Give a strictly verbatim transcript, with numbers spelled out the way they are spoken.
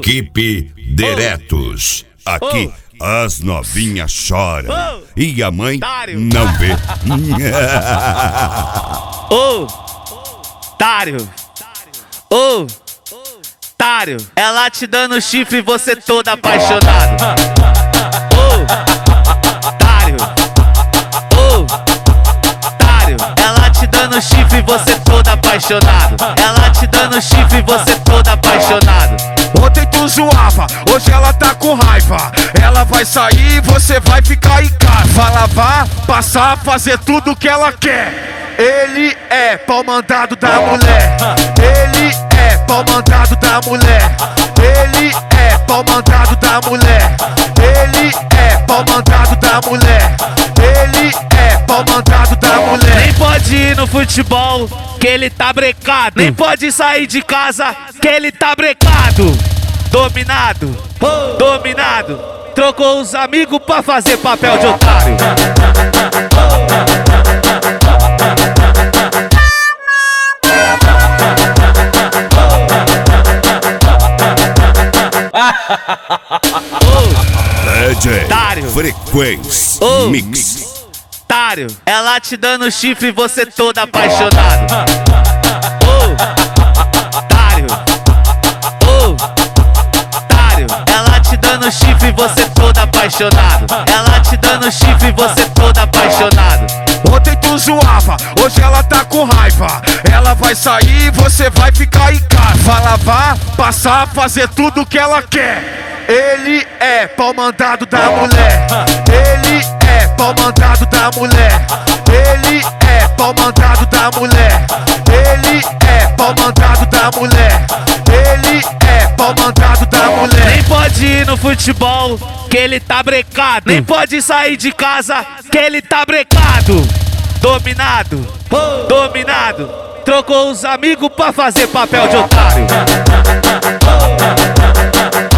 Equipe Diretos. Aqui as novinhas choram e a mãe não vê. Ô, Tário, ô, Tário, ela te dando chifre e você todo apaixonado. Ô, Tário, ô, Tário, ela te dando chifre e você todo apaixonado. Ela te dando chifre e você todo apaixonado. Ontem tu zoava, hoje ela tá com raiva. Ela vai sair e você vai ficar em casa. Vai lavar, passar, fazer tudo que ela quer. Ele é pau mandado da mulher. Ele é pau mandado da mulher. Ele é pau mandado da mulher. Ele é pau mandado da mulher. Ele é pau mandado da mulher. Nem pode ir no futebol, que ele tá brecado. Nem pode sair de casa, que ele tá brecado. Dominado, dominado. Trocou os amigos pra fazer papel de otário. D J Tário, Frequência Ô, Mix. Tário, ela te dando chifre e você todo apaixonado. Ô, Tário, ô, Tário, ela te dando chifre e você todo apaixonado. Ela te dando chifre e você todo apaixonado. Ontem tu zoava, hoje ela tá com raiva. Ela vai sair e você vai ficar em casa. Vai lavar, passar, fazer tudo que ela quer. Ele é pau mandado da mulher. Ele é pau mandado da mulher. Ele é pau mandado da mulher. Ele é pau mandado da mulher. Ele é pau mandado da mulher. Nem pode ir no futebol, que ele tá brecado. Nem pode sair de casa, que ele tá brecado. Dominado, dominado. Trocou os amigos pra fazer papel de otário.